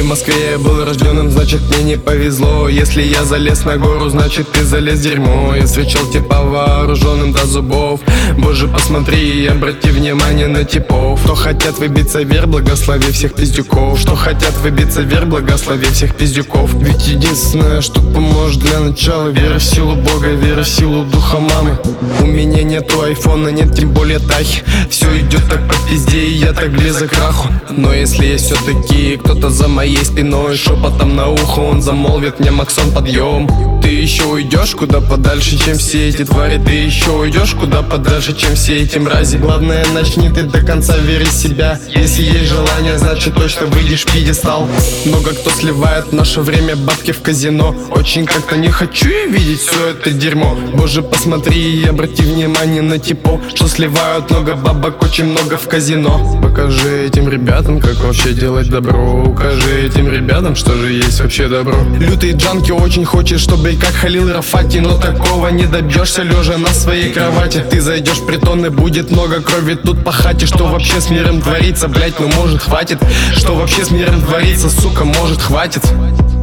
Москве я был рожденным, значит мне не повезло. Если я залез на гору, значит ты залез в дерьмо. Я встречал типа вооруженным до зубов. Боже, посмотри и обрати внимание на типов. Что хотят выбиться вверх, благослови всех пиздюков. Что хотят выбиться вверх, благослови всех пиздюков. Ведь единственное, что поможет для начала, вера в силу Бога, вера в силу духа мамы. У меня нету айфона, нет тем более тахи. Все идет так по пизде, и я так близок к краху. Но если есть все-таки кто-то за моей спиной, шепотом на ухо он замолвит мне: Максон, подъем. Ты еще уйдешь куда подальше, чем все эти твари. Ты еще уйдешь куда подальше, чем все эти мрази. Главное, начни ты до конца верить в себя. Если есть желание, значит точно выйдешь в пьедестал. Много кто сливает в наше время бабки в казино. Очень как-то не хочу я видеть все это дерьмо. Боже, посмотри и обрати внимание на типов, что сливают много бабок, очень много в казино. Покажи этим ребятам, как вообще делать добро. Укажи этим ребятам, что же есть вообще добро. Лютый джанки очень хочет, чтобы как Халил Рафати, но такого не добьешься лежа на своей кровати. Ты зайдешь в притон и будет много крови тут по хате. Что вообще с миром творится, блять, ну может хватит. Что вообще с миром творится, сука, может хватит.